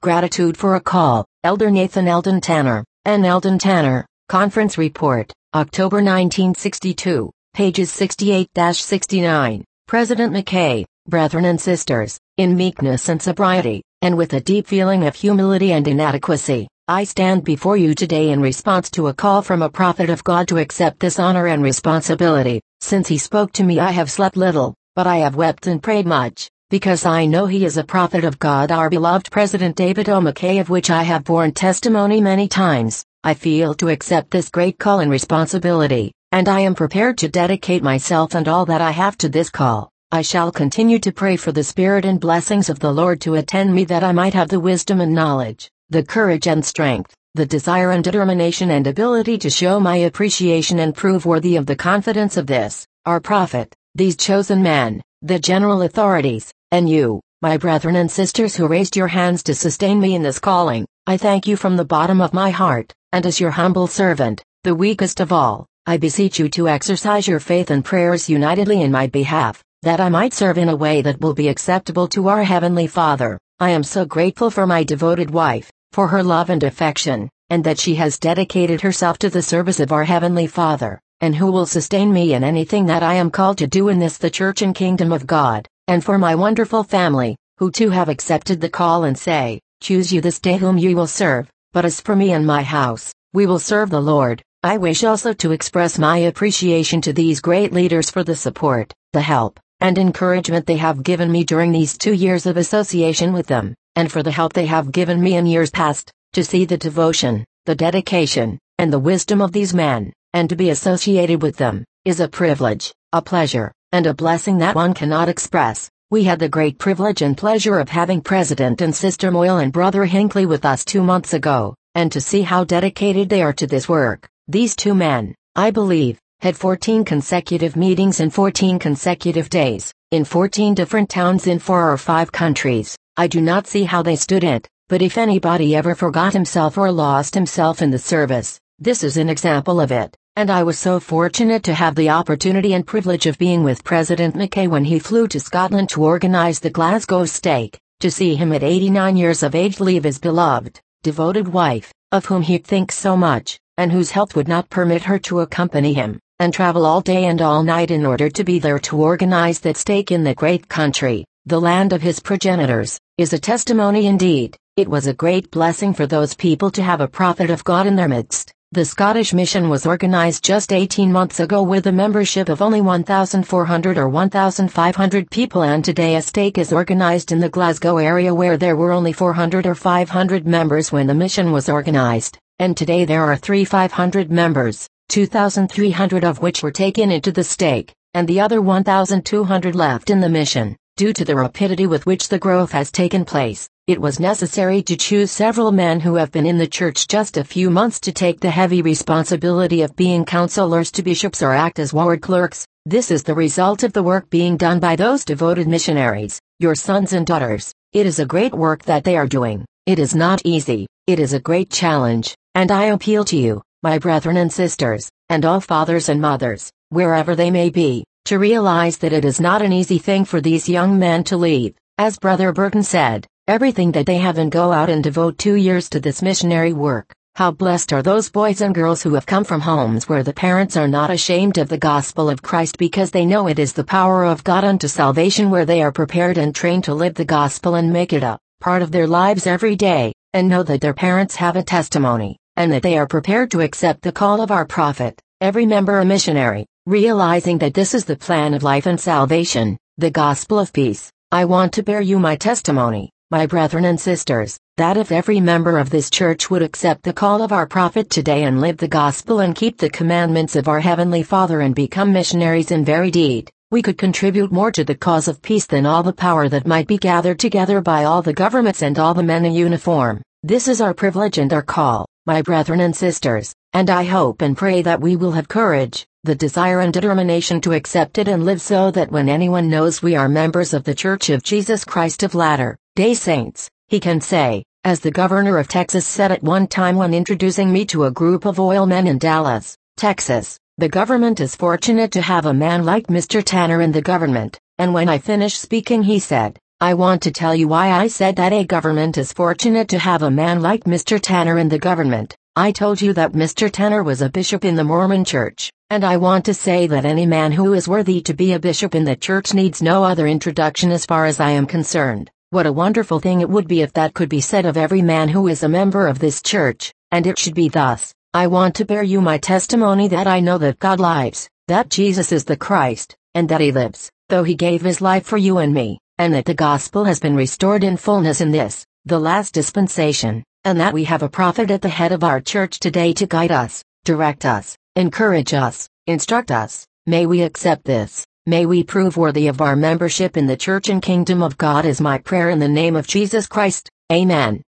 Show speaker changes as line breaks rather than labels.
Gratitude for a call, Elder Nathan Eldon Tanner, N. Eldon Tanner, Conference Report, October 1962, pages 68-69. President McKay, brethren and sisters, in meekness and sobriety, and with a deep feeling of humility and inadequacy, I stand before you today in response to a call from a prophet of God to accept this honor and responsibility. Since he spoke to me, I have slept little, but I have wept and prayed much, because I know he is a prophet of God, our beloved President David O. McKay, of which I have borne testimony many times. I feel to accept this great call and responsibility, and I am prepared to dedicate myself and all that I have to this call. I shall continue to pray for the Spirit and blessings of the Lord to attend me, that I might have the wisdom and knowledge, the courage and strength, the desire and determination and ability to show my appreciation and prove worthy of the confidence of this, our prophet, these chosen men, the general authorities, and you, my brethren and sisters who raised your hands to sustain me in this calling. I thank you from the bottom of my heart, and as your humble servant, the weakest of all, I beseech you to exercise your faith and prayers unitedly in my behalf, that I might serve in a way that will be acceptable to our Heavenly Father. I am so grateful for my devoted wife, for her love and affection, and that she has dedicated herself to the service of our Heavenly Father, and who will sustain me in anything that I am called to do in this, the Church and Kingdom of God, and for my wonderful family, who too have accepted the call and say, choose you this day whom ye will serve. But as for me and my house, we will serve the Lord. I wish also to express my appreciation to these great leaders for the support, the help, and encouragement they have given me during these 2 years of association with them, and for the help they have given me in years past, to see the devotion, the dedication, and the wisdom of these men, and to be associated with them, is a privilege, a pleasure, and a blessing that one cannot express. We had the great privilege and pleasure of having President and Sister Moyle and Brother Hinckley with us 2 months ago, and to see how dedicated they are to this work. These 2 men, I believe, had 14 consecutive meetings in 14 consecutive days, in 14 different towns in 4 or 5 countries. I do not see how they stood it, but if anybody ever forgot himself or lost himself in the service, this is an example of it. And I was so fortunate to have the opportunity and privilege of being with President McKay when he flew to Scotland to organize the Glasgow Stake, to see him at 89 years of age leave his beloved, devoted wife, of whom he thinks so much, and whose health would not permit her to accompany him, and travel all day and all night in order to be there to organize that stake in the great country, the land of his progenitors, is a testimony indeed. It was a great blessing for those people to have a prophet of God in their midst. The Scottish Mission was organized just 18 months ago with a membership of only 1,400 or 1,500 people, and today a stake is organized in the Glasgow area where there were only 400 or 500 members when the mission was organized, and today there are 3,500 members, 2,300 of which were taken into the stake, and the other 1,200 left in the mission. Due to the rapidity with which the growth has taken place, it was necessary to choose several men who have been in the church just a few months to take the heavy responsibility of being counselors to bishops or act as ward clerks. This is the result of the work being done by those devoted missionaries, your sons and daughters. It is a great work that they are doing. It is not easy. It is a great challenge, and I appeal to you, my brethren and sisters, and all fathers and mothers, wherever they may be, to realize that it is not an easy thing for these young men to leave, as Brother Burton said, everything that they have and go out and devote 2 years to this missionary work. How blessed are those boys and girls who have come from homes where the parents are not ashamed of the gospel of Christ, because they know it is the power of God unto salvation, where they are prepared and trained to live the gospel and make it a part of their lives every day, and know that their parents have a testimony, and that they are prepared to accept the call of our prophet, every member a missionary, realizing that this is the plan of life and salvation, the gospel of peace. I want to bear you my testimony, my brethren and sisters, that if every member of this church would accept the call of our prophet today and live the gospel and keep the commandments of our Heavenly Father and become missionaries in very deed, we could contribute more to the cause of peace than all the power that might be gathered together by all the governments and all the men in uniform. This is our privilege and our call, my brethren and sisters, and I hope and pray that we will have courage, the desire and determination to accept it and live so that when anyone knows we are members of the Church of Jesus Christ of Latter-day Saints, he can say, as the governor of Texas said at one time when introducing me to a group of oil men in Dallas, Texas, the government is fortunate to have a man like Mr. Tanner in the government, and when I finished speaking he said, I want to tell you why I said that a government is fortunate to have a man like Mr. Tanner in the government. I told you that Mr. Tanner was a bishop in the Mormon Church, and I want to say that any man who is worthy to be a bishop in the church needs no other introduction as far as I am concerned. What a wonderful thing it would be if that could be said of every man who is a member of this church, and it should be thus. I want to bear you my testimony that I know that God lives, that Jesus is the Christ, and that he lives, though he gave his life for you and me, and that the gospel has been restored in fullness in this, the last dispensation, and that we have a prophet at the head of our church today to guide us, direct us, encourage us, instruct us. May we accept this. May we prove worthy of our membership in the church and kingdom of God is my prayer in the name of Jesus Christ. Amen.